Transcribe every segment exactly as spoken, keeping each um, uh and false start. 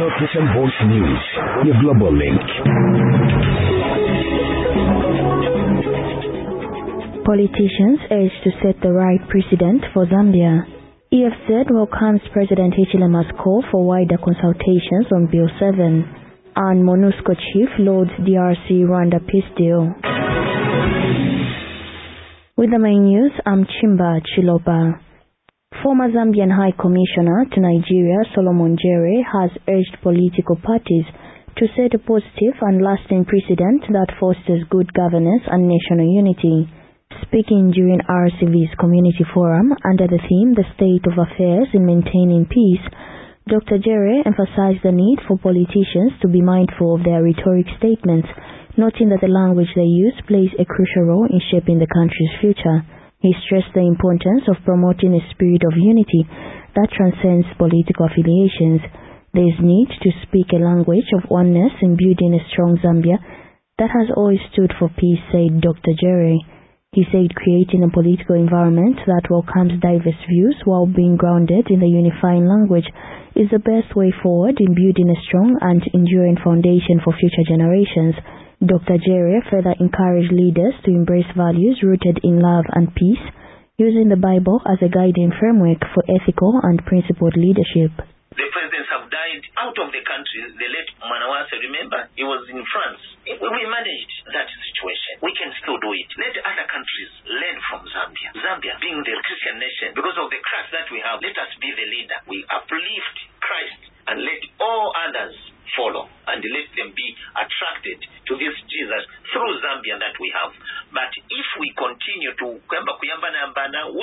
Citizen Voice News, your global link. Politicians urge to set the right precedent for Zambia. E F Z welcomes President Hichilema's call for wider consultations on Bill seven. And MONUSCO chief loads D R C Rwanda peace deal. With the main news, I'm Chimba Chiloba. Former Zambian High Commissioner to Nigeria, Solomon Jere, has urged political parties to set a positive and lasting precedent that fosters good governance and national unity. Speaking during R C V's Community Forum under the theme The State of Affairs in Maintaining Peace, Doctor Jere emphasized the need for politicians to be mindful of their rhetoric statements, noting that the language they use plays a crucial role in shaping the country's future. He stressed the importance of promoting a spirit of unity that transcends political affiliations. There is need to speak a language of oneness in building a strong Zambia that has always stood for peace, said Doctor Jere. He said creating a political environment that welcomes diverse views while being grounded in the unifying language is the best way forward in building a strong and enduring foundation for future generations. Doctor Jere further encouraged leaders to embrace values rooted in love and peace, using the Bible as a guiding framework for ethical and principled leadership. The presidents have died out of the country. The late Manawase, remember, he was in France. We managed that situation. We can still do it. Let other countries learn from Zambia. Zambia being the Christian nation, because of the Christ that we have, let us be the leader. We uplift Christ and let all others follow and let them be attracted to this Jesus through Zambia that we have. But if we continue to kuyamba kuyambana yambana, we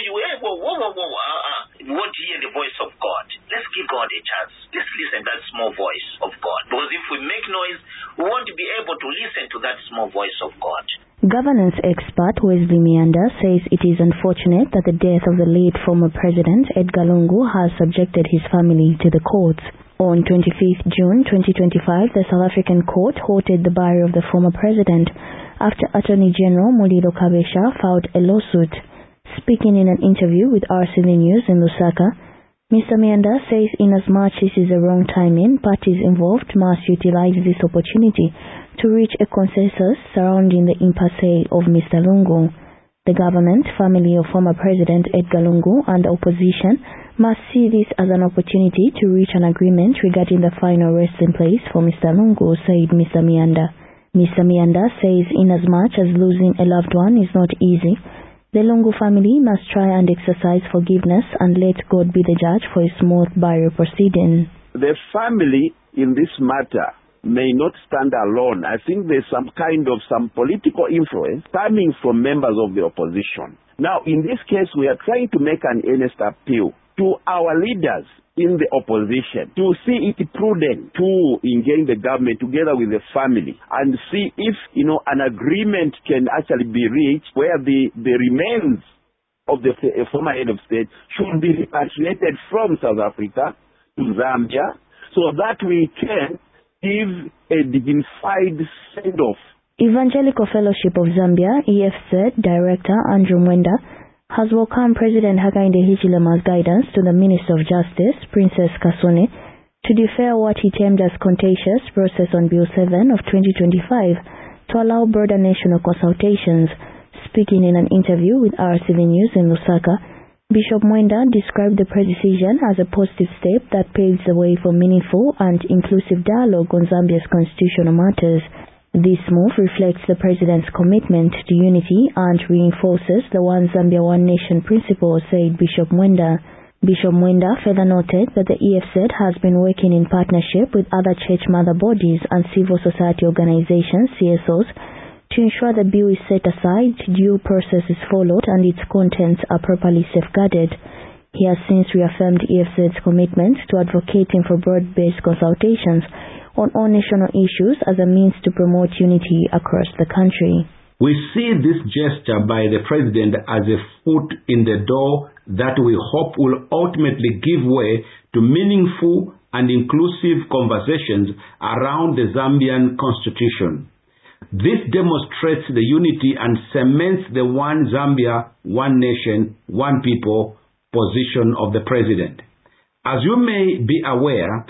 won't hear the voice of God. Let's give God a chance. Let's listen to that small voice of God. Because if we make noise, we won't be able to listen to that small voice of God. Governance expert Wesley Mianda says it is unfortunate that the death of the late former president Edgar Lungu has subjected his family to the courts. On twenty-fifth of June twenty twenty-five, the South African court halted the burial of the former president after Attorney General Mulilo Kabesha filed a lawsuit. Speaking in an interview with R C V News in Lusaka, Mister Mianda says inasmuch this is the wrong timing, parties involved must utilize this opportunity to reach a consensus surrounding the impasse of Mister Lungu. The government, family of former President Edgar Lungu, and the opposition must see this as an opportunity to reach an agreement regarding the final resting place for Mister Lungu, said Mister Mianda. Mister Mianda says inasmuch as losing a loved one is not easy, the Lungu family must try and exercise forgiveness and let God be the judge for a smooth burial proceeding. The family in this matter may not stand alone. I think there's some kind of some political influence coming from members of the opposition. Now, in this case, we are trying to make an earnest appeal to our leaders in the opposition to see it prudent to engage the government together with the family and see if, you know, an agreement can actually be reached where the, the remains of the former head of state should be repatriated from South Africa to Zambia so that we can give a dignified send-off. Evangelical Fellowship of Zambia, E F Z Director Andrew Mwenda, has welcomed President Hakainde Hichilema's guidance to the Minister of Justice, Princess Kasone, to defer what he termed as contentious process on Bill seven of twenty twenty-five to allow broader national consultations. Speaking in an interview with R C V News in Lusaka, Bishop Mwenda described the decision as a positive step that paves the way for meaningful and inclusive dialogue on Zambia's constitutional matters. This move reflects the President's commitment to unity and reinforces the One Zambia, One Nation principle, said Bishop Mwenda. Bishop Mwenda further noted that the E F Z has been working in partnership with other church mother bodies and civil society organizations, C S Os, to ensure the bill is set aside, due process is followed, and its contents are properly safeguarded. He has since reaffirmed E F Z's commitment to advocating for broad-based consultations on all national issues as a means to promote unity across the country. We see this gesture by the President as a foot in the door that we hope will ultimately give way to meaningful and inclusive conversations around the Zambian Constitution. This demonstrates the unity and cements the One Zambia, One Nation, One People position of the President. As you may be aware,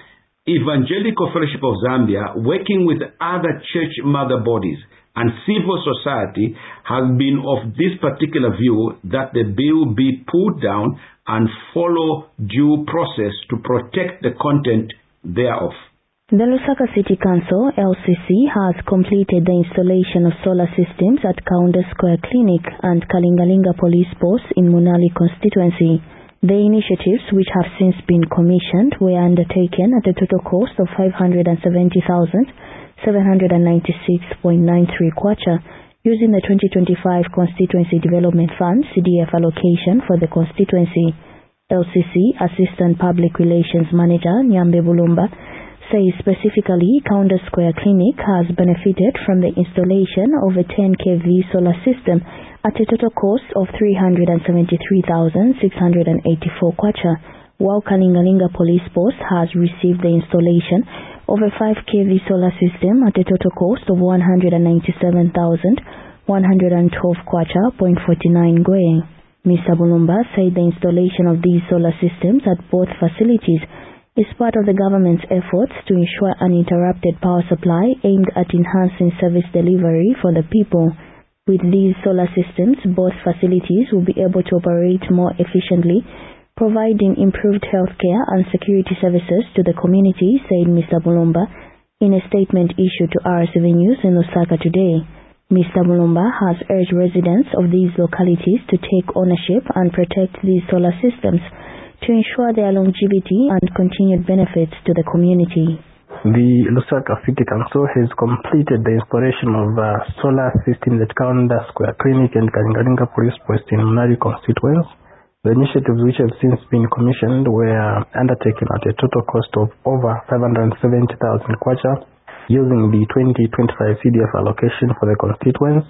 Evangelical Fellowship of Zambia, working with other church mother bodies and civil society, has been of this particular view that the bill be pulled down and follow due process to protect the content thereof. The Lusaka City Council, L C C, has completed the installation of solar systems at Kaunda Square Clinic and Kalingalinga Police Post in Munali constituency. The initiatives, which have since been commissioned, were undertaken at a total cost of five hundred seventy thousand seven hundred ninety-six point nine three kwacha, using the twenty twenty-five Constituency Development Fund C D F allocation for the constituency. L C C Assistant Public Relations Manager Nyambe Bulumba says specifically Kaunda Square Clinic has benefited from the installation of a ten K V solar system at a total cost of three hundred seventy-three thousand six hundred eighty-four kwacha, while Kalingalinga Police Post has received the installation of a five K V solar system at a total cost of one hundred ninety-seven thousand one hundred twelve kwacha point forty-nine ngwe. Mister Bulumba said the installation of these solar systems at both facilities is part of the government's efforts to ensure uninterrupted power supply aimed at enhancing service delivery for the people. With these solar systems, both facilities will be able to operate more efficiently, providing improved healthcare and security services to the community, said Mister Bulumba in a statement issued to R S V News in Lusaka today. Mister Bulumba has urged residents of these localities to take ownership and protect these solar systems to ensure their longevity and continued benefits to the community. The Lusaka City Council has completed the installation of a solar system at Kaunda Square Clinic and Kalingalinga Police Post in Munali constituency. The initiatives, which have since been commissioned, were undertaken at a total cost of over five hundred seventy thousand kwacha, using the twenty twenty-five C D F allocation for the constituency.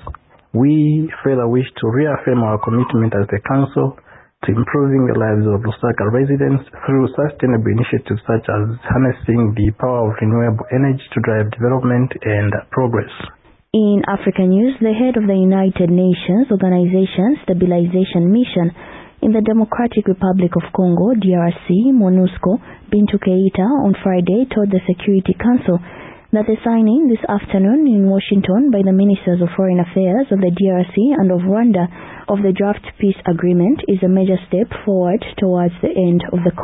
We further wish to reaffirm our commitment as the Council to improving the lives of Lusaka residents through sustainable initiatives such as harnessing the power of renewable energy to drive development and progress. In African news, the head of the United Nations Organization Stabilization Mission in the Democratic Republic of Congo, D R C, MONUSCO, Bintu Keita, on Friday told the Security Council that the signing this afternoon in Washington by the Ministers of Foreign Affairs of the D R C and of Rwanda of the draft peace agreement is a major step forward towards the end of the